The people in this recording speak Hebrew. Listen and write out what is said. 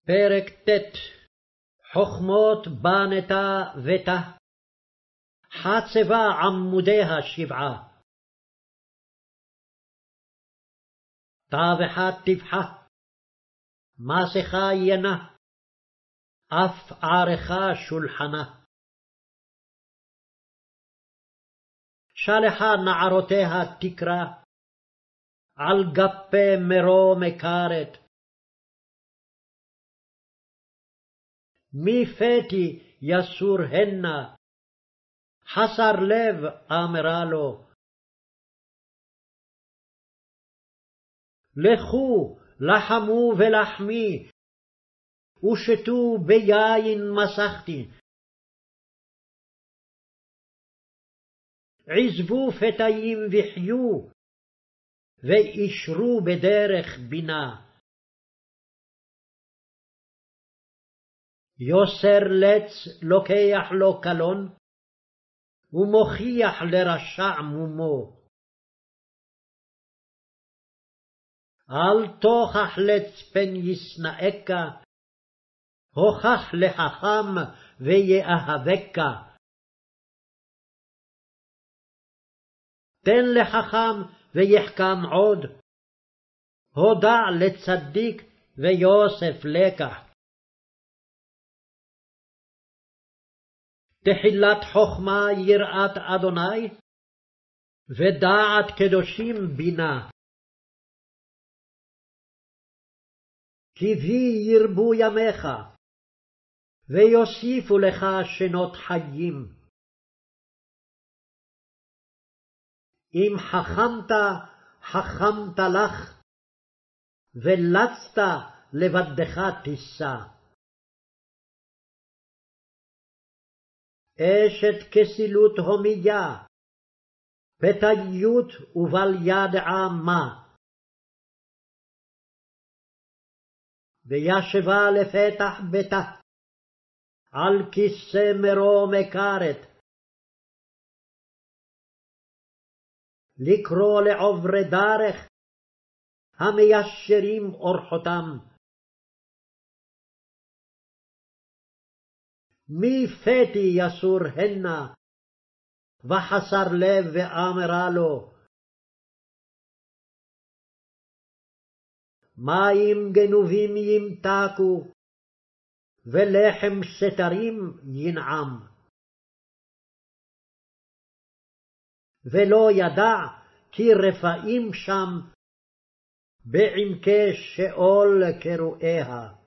פרק ט' חכמות בנתה ביתה, חצבה עמודיה שבעה. טבחה טבחה, מסכה ינה, אף ערכה שולחנה. שלחה נערותיה תקרא, על גפי מרום כרת. מפתי יסור הנה, חסר לב אמרה לו. לכו לחמו ולחמי, ושתו ביין מסכתי. עזבו פתאים וחיו, ואישרו בדרך בינה. יוסר לץ לוקח לו קלון, ומוכיח לרשע מומו. אל תוכח לץ פן ישנאך, הוכח לחכם ויאהבך. תן לחכם ויחכם עוד, הודע לצדיק ויוסף לקח. תחילת חכמה יראת אדוני, ודעת קדושים בינה. כי בי ירבו ימיך, ויוסיפו לך שנות חיים. אם חכמת, חכמת לך, ולצת לבדך תישא. אשת כסילות הומיה, פתאיות ובל ידעה מה. וישבה לפתח ביתה, על כיסא מרום כרת. לקרוא לעוברי דרך, המיישרים אורחותם. מפתי יסור הנה, וחסר לב ואמרה לו. מים גנובים ימתקו, ולחם סתרים ינעם. ולא ידע כי רפאים שם, בעמקי שאול קרואיה.